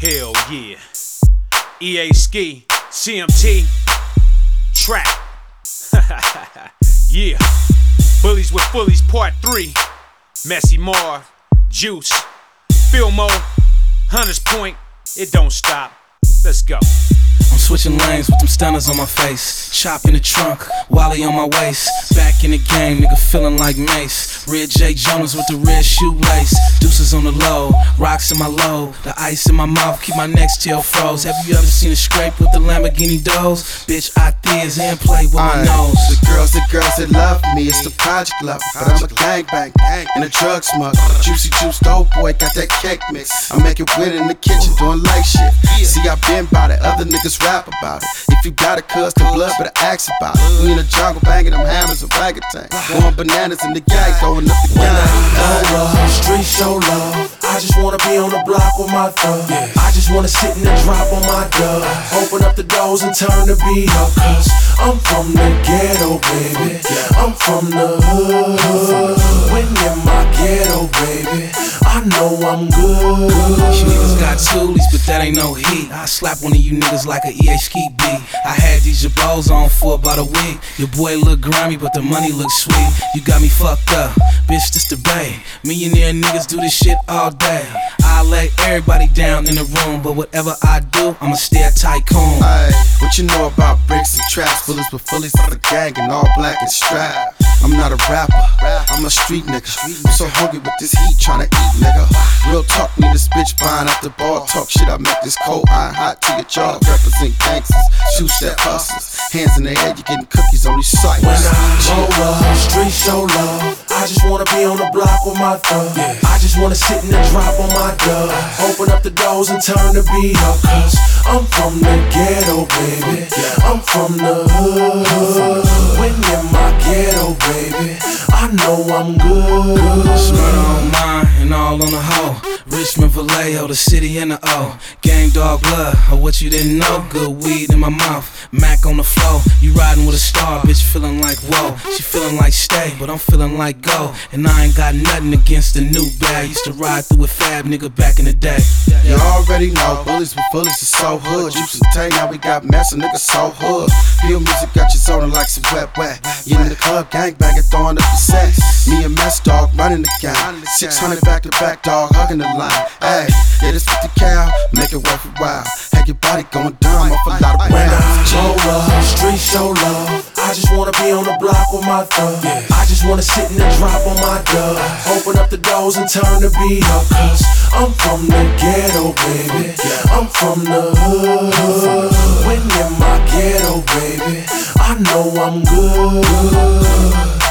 Hell yeah. EA Ski, CMT, Trap. Yeah. Bullies with Fullies Part 3. Messy Marv, Juice, Filmo, Hunters Point. It don't stop. Let's go. I'm switching lanes with them stunners on my face. Chop in the trunk, Wally on my waist. Back in the game, nigga feeling like Mace. Red J. Jones with the red shoelace. Deuces on the low, rocks in my low. The ice in my mouth, keep my next tail froze. Have you ever seen a scrape with the Lamborghini doors? Bitch, I thiz and play with my nose. The girls that love me, it's the project lover. But I'm a gangbang and a drug smuggler. Juicy Juice, dope boy, got that cake mix. I make it win in the kitchen, doing light shit. See, I been by it, other niggas rap about it. If you got it, cuz the blood, better ask about it. We in the jungle banging them hammers and ragtime. Going bananas in the gang, throwing up the gang. Street show love. I just wanna be on the block with my thug. I just wanna sit in the drop on my dub. Open up the doors and turn the beat up. Cause I'm from the ghetto, baby. I'm from the hood. When in my ghetto, baby, I know I'm good. You niggas got toolies, but that ain't no heat. I slap one of you niggas like a EA Ski beat. I had these jabos on for about a week. Your boy look grimy, but the money look sweet. You got me fucked up, bitch, this the bay. Millionaire niggas do this shit all day. I lay everybody down in the room, but whatever I do, I'ma stay a tycoon. Ay, what you know about bricks and traps? Bullets with Fullies for the gang and all black and strapped. I'm not a rapper, I'm a street nigga. I'm so hungry with this heat, tryna eat, nigga. Real talk, me this bitch buying out the bar. Talk shit, I make this cold iron hot to your jaw. Represent gangsters, shoot step hustlers. Hands in the air, you getting cookies on these sites. When I roll up, street show love. I just wanna be on the block with my thug. I just wanna sit in the drop on my dub. Open up the doors and turn the beat up. Cause I'm from the ghetto, baby. I'm from the hood. When in my ghetto, baby, I know I'm good. Murder on mine and all on the hoe. Richmond, Vallejo, the city and the O. Gang dog blood, or what you didn't know. Good weed in my mouth, Mac on the floor. You riding with a star, bitch feeling like whoa. She feeling like stay, but I'm feeling like go. And I ain't got nothing against the new bag. Used to ride through with Fab, nigga, back in the day. You already know, Bullies with Fullies is so hood. Juice and Tay, now we got mess, a nigga so hood. Feel music got you zoning like some wet. You in the club, gangbanging, throwing up the sex. Me and Mess Dog running the gang. 600 back to back, dog, hugging the line. Hey, yeah, this 50 cal, make it worth it while. Have your body going down off a lot of rounds. Roll up, street show love. I just wanna be on the block with my thug. I just wanna sit in the drop on my dub. Open up the doors and turn the beat up. Cause I'm from the ghetto, baby. I'm from the hood. When in my ghetto, baby, I know I'm good.